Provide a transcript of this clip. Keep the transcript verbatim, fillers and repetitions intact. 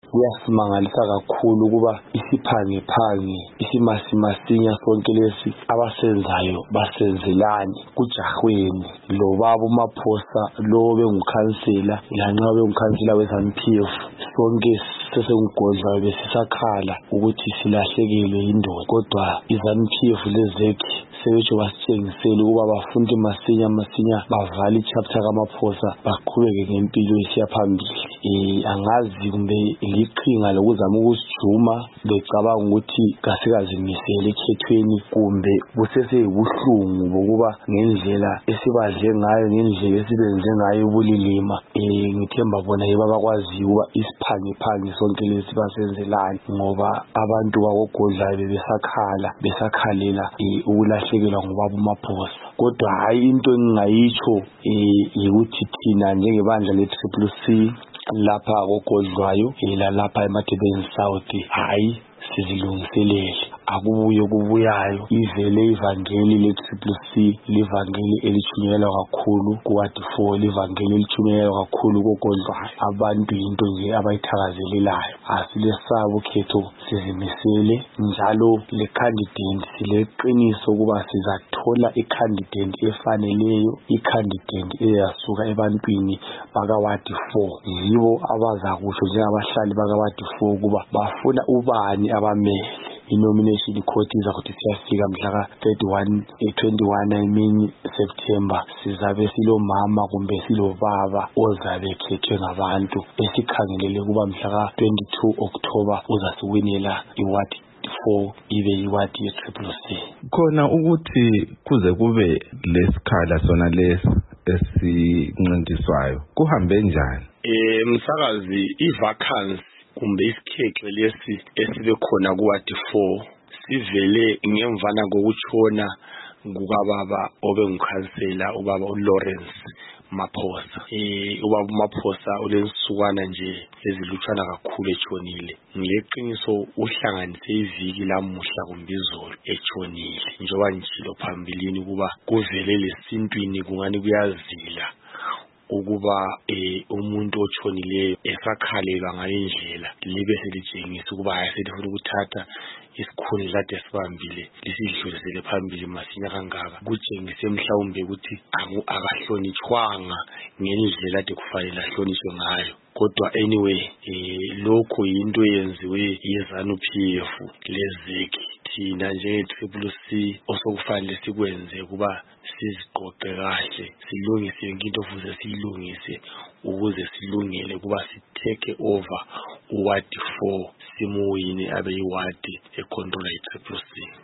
kuyasimangalisa kakhulu kuba isiphangephange isimasimasinya sonke lesi abasenzayo basenzelani kujahweni lo baba uMaphosa lo bengukhansela lanxa bengukhansela we-ZANU P F sonke sesengugodla besisakhala ukuthi silahlekelwe indoda kodwa i-ZANU P F lezekhi sebetsho basitshengisela ukuba bafunde masinya masinya bavale ichapter kaMaphosa baqhubeke ngempilo esiya phambili. Eh angazi kumbe liqhinga lokuzama ukusijuma becabanga ukuthi kasikazimisele ekhethweni kumbe busese ubuhlungu bokuba ngendlela esibadle ngayo ngendlela esibenze ngayo ubulilima. Eh ngithemba bona yiba bakwazi ukuba isiphange phange sonke lesi basenzelani ngoba abantu bakogodla bebesakhala besakhalela ukulahlekelwa ngobaba uMaphosa kodwa hayi into engingayitsho eh ukuthi thina njengebandla le-Triple C lapha kogodlwayo lapha eMadebeni South hayi sizilungiselele akubuye kubuyayo ivele ivangeli le-Triple C livangeli elichunyelwa kakhulu kuwadi four livangeli elichunyelwa kakhulu kogodlwayo abantu into nje abayithakazelelayo asilesabo ukhetho sizimisele njalo le candidate sileqiniso kuba sizathola i-candidate efaneleyo i-candidate eyasuka ebantwini bakawadi four yibo abazakusho njengabahlali bakawadi four kuba bafuna ubani abamele. I-nomination court izakuthi siyafika mhla ka thirty-one twenty-one I mean September sizabe silomama kumbe silobaba ozabe khethwe ngabantu esikhangelele kuba mhla ka twenty-two October uzasiwinela iward four ibe iward ye-Triple C. Khona ukuthi kuze kube lesikhala sona lesi esincintiswayo kuhambe njani? Eh msakazi i-vacancy kumbe isikhexe lesi esibe khona kuwadi four sivele ngemvana kokutshona kukababa obengukhansela ubaba uLawrence Maphosa. Eh ubaba uMaphosa olensukwana nje ezilutshana kakhulu etshonile. Ngeqiniso uhlanganise iviki lamuhla kumbe izolo etshonile. Njengoba ngitshilo phambilini kuba kuvele lesintwini kungani kuyazila ukuba eh umuntu otshonileyo esakhalelwa ngalendlela libe selitshengisa ukuba ayiselifuna ukuthatha isikhundla kade sibambile lisidlulisele phambili masinya kangaka kutshengise mhlawumbe ukuthi akahlonitshwanga ngendlela kade kufanele ahlonishwe ngayo. Kodwa anyway eh lokho into yenziwe ye-ZANU P F lezekhi thina nje-Triple C osokufanele sikwenze kuba siziqoqe kahle silungise yonke into futhi siyilungise ukuze silungele kuba sitake over uward four simuwini abe yiward econtrola i-Triple C.